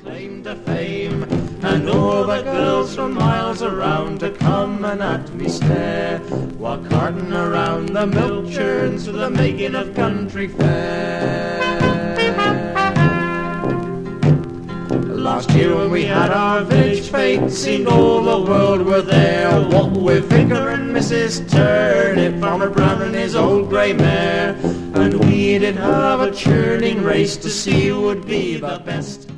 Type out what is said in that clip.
claim to fame, and all the girls from miles around to come and at me stare, while carting around the milk churns for the making of country fair. Last year when we had our village fete, seemed all the world were there, what with Vicar and Mrs. Turnip, Farmer Brown and his old grey mare, and we did have a churning race to see who would be the best.